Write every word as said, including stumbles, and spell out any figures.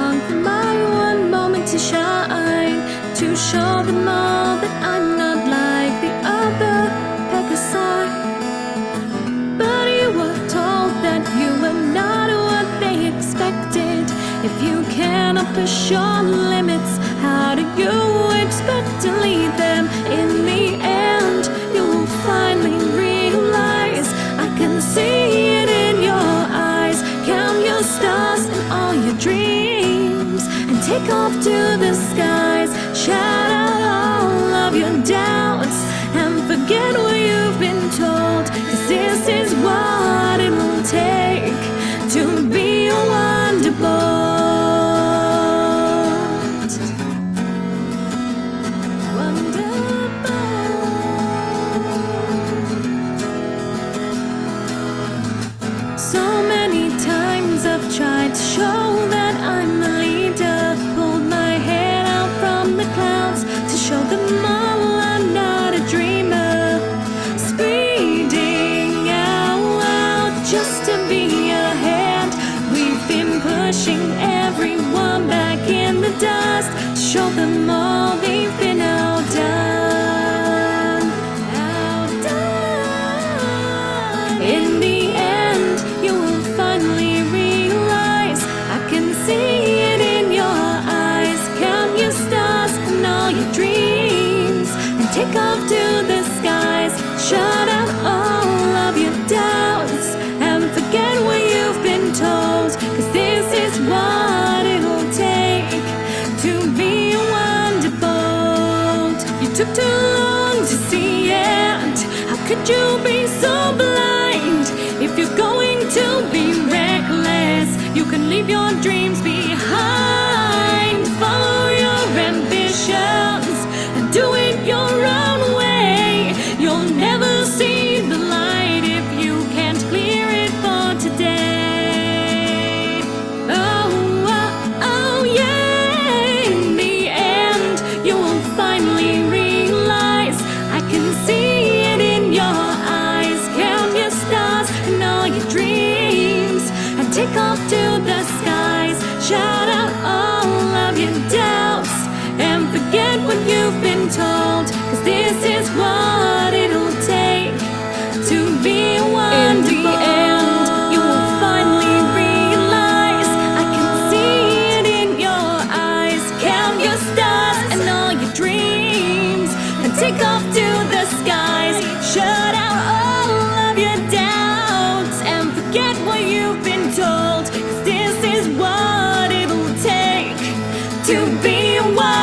long for my one moment to shine, to show them all that I'm not like the other Pegasi. But you were told that you were not what they expected. If you cannot push your limits, how do you expect to lead them? In the end, you will finally realize, I can see it in your eyes. Count your stars and all your dreams, and take off to the skies. Shout out all of your doubts, and forget what you've been told, 'cause this is what it will take to be a wonderboy. So many times I've tried to show that I'm a leader, pulled my head out from the clouds to show them all I'm not a dreamer. Speeding out loud just to be ahead, we've been pushing everyone back in the dust to show them all they've been outdone, outdone. In the end, you will finally realize, I can see it in your eyes. Count your stars and all your dreams, and take off to the skies. Shut out all of your doubts, and forget what you've been told, 'cause this is what it'll take to be a wonderbolt. You took too long to see it. How could you be so blind? If you're going to be reckless, you can leave your dreams behind. Follow your ambitions and do it your own way. You'll never see the light if you can't clear it for today. Oh, oh, oh yeah. In the end, you will finally realize, I can see it in your eyes. Count your stars and all your dreams, and take off to the skies. Shout out all of your doubts, and forget what you've been told, 'cause this is what it'll take to be a wonderboy. In the end, you will finally realize, I can see it in your eyes. Count your stars and all your dreams, and take off to the skies. Shut out all of your doubts, and forget what you've been told, 'cause this is what it'll take to be a wonderboy.